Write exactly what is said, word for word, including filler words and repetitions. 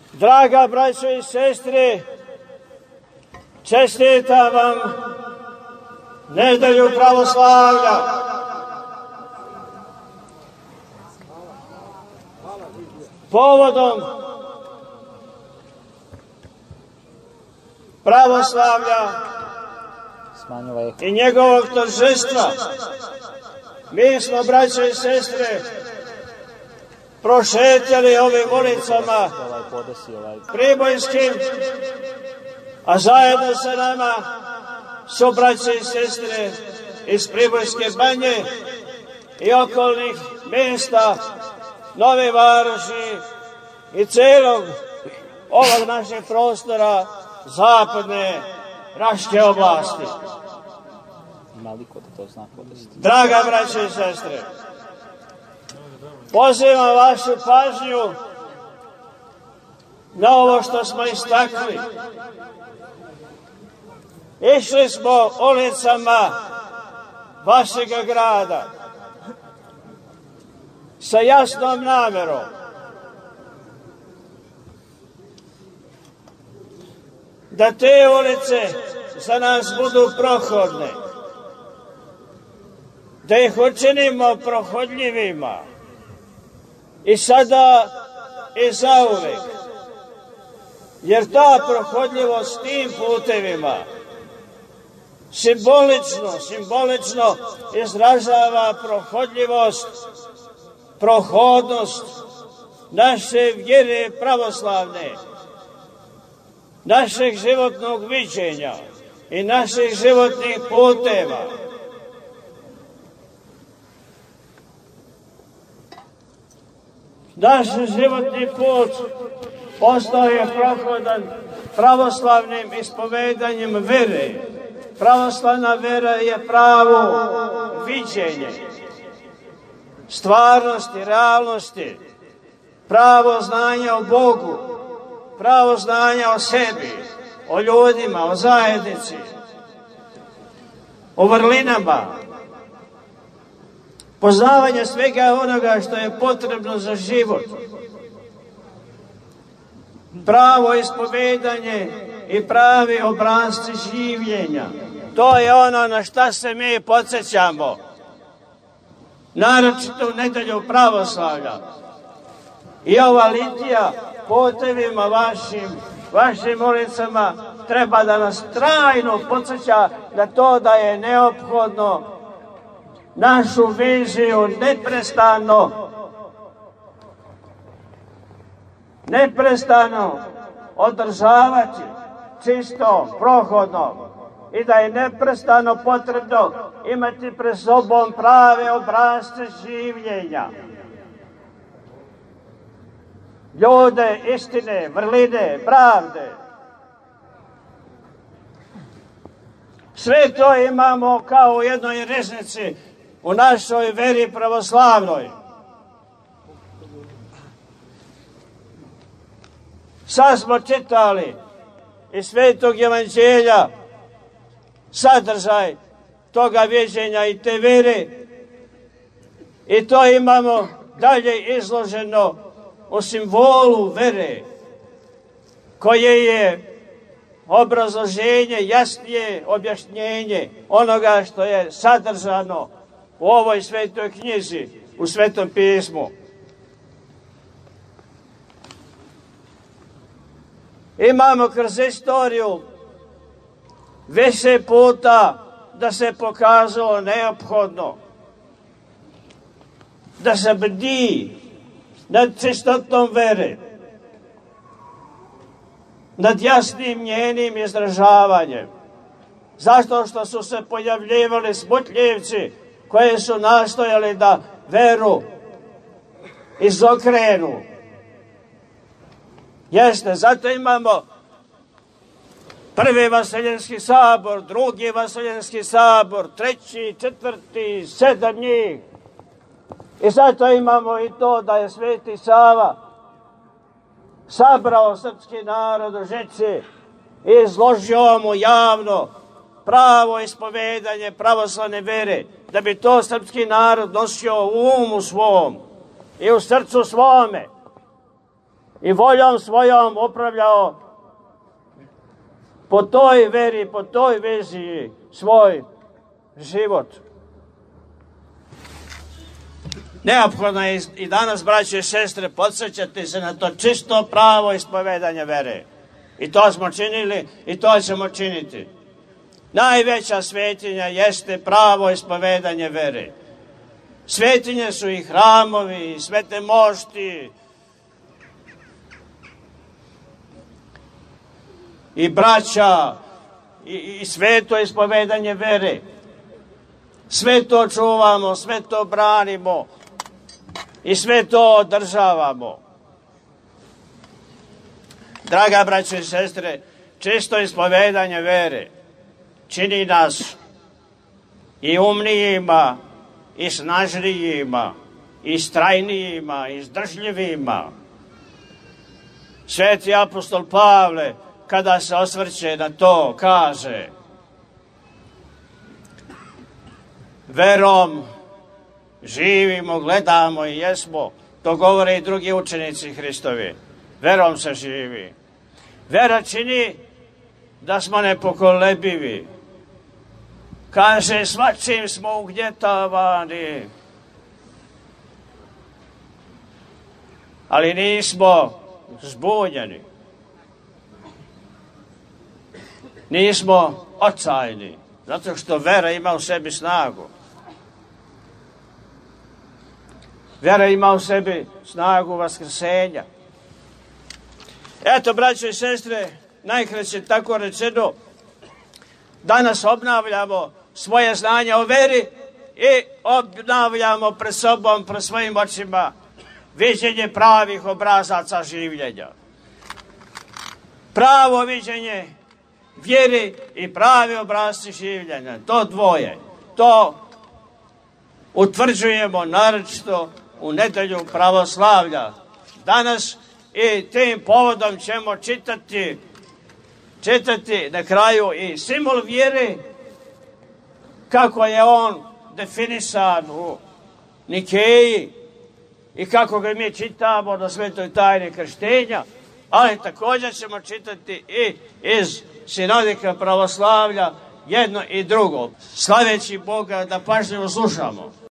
Draga braćo i sestre, čestitam vam nedelju pravoslavlja. Povodom pravoslavlja i njegovog торжества mi smo, braćo i sestre, prošetali ovim ulicama pribojskim, a zajedno sa nama su braće i sestre iz Pribojske banje i okolnih mjesta, Nove Varoši i celog ovog našeg prostora zapadne Raške oblasti. Draga braće i sestre, pozivam vašu pažnju na ovo što smo istakli. Išli smo ulicama vašega grada sa jasnom namerom da te ulice za nas budu prohodne, da ih učinimo prohodljivima i sada i zauvek, jer ta prohodljivost tim putevima simbolično, simbolično izražava prohodljivost, prohodnost naše vjere pravoslavne, našeg životnog viđenja i naših životnih puteva. Naš životni put postao je prohodan pravoslavnim ispovedanjem vere. Pravoslavna vera je pravo viđenje stvarnosti, realnosti, pravo znanja o Bogu, pravo znanja o sebi, o ljudima, o zajednici, o vrlinama, poznavanje svega onoga što je potrebno za život, pravo ispovedanje i pravi obrasci življenja. To je ono na šta se mi podsjećamo, naročito u nedelju pravoslavlja. I ova litija putevima vašim, vašim ulicama treba da nas trajno podsjeća na to da je neophodno našu viziju neprestano, neprestano održavati čisto, prohodno i da je neprestano potrebno imati pred sobom prave obrasce življenja. Ljude istine, vrline, pravde. Sve to imamo kao u jednoj riznici u našoj veri pravoslavnoj. Sad smo čitali iz Svetog evanđelja sadržaj toga viđenja i te vere i to imamo dalje izloženo u simbolu vere koje je obrazloženje, jasnije objašnjenje onoga što je sadržano u ovoj svetoj knjizi, u Svetom pismu. Imamo kroz istoriju više puta da se pokazalo neophodno da se bdi nad čistotom vere, nad jasnim njenim izražavanjem. Zašto? Što su se pojavljivali smutljivci koji su nastojali da veru izokrenu. Jeste, zato imamo prvi Vaseljenski sabor, drugi Vaseljenski sabor, treći, četvrti, sedam njih. I zato imamo i to da je Sveti Sava sabrao srpski narod u Žici i izložio mu javno pravo ispovedanje pravoslavne vere, da bi to srpski narod nosio u umu svom i u srcu svome. i voljom svojom upravljao po toj veri, po toj viziji svoj život. Neophodno je i danas, braće i sestre, podsjećati se na to čisto pravo ispovedanje vere. I to smo činili i to ćemo činiti. Najveća svetinja jeste pravo ispovedanje vere. Svetinje su i hramovi, i svete mošti, i braća, i, i sveto ispovedanje vere. Sve to čuvamo, sve to branimo i sve to održavamo. Draga braćo i sestre, čisto ispovedanje vere čini nas i umnijima, i snažnijima, i strajnijima, i izdržljivima. Sveti apostol Pavle, kada se osvrće na to, kaže: verom živimo, gledamo i jesmo. To govore i drugi učenici Hristovi. Verom se živi. Vera čini da smo nepokolebivi. Kaže, svačim smo ugnjetavani, ali nismo zbunjeni. Nismo očajni, zato što vera ima u sebi snagu. Vera ima u sebi snagu vaskrsenja. Eto, braćo i sestre, najkraće tako rečeno, danas obnavljamo svoje znanje o veri i obnavljamo pred sobom, pred svojim očima, viđenje pravih obrazaca življenja. Pravo viđenje vjeri i pravi obrazci življenja. To dvoje. To utvrđujemo naročito u nedelju pravoslavlja. Danas i tim povodom ćemo čitati, čitati na kraju i simbol vjere, kako je on definisan u Nikeji i kako ga mi čitamo na svetoj tajni krštenja, ali također ćemo čitati i iz sinodika pravoslavlja jedno i drugo, slaveći Boga da pažljivo slušamo.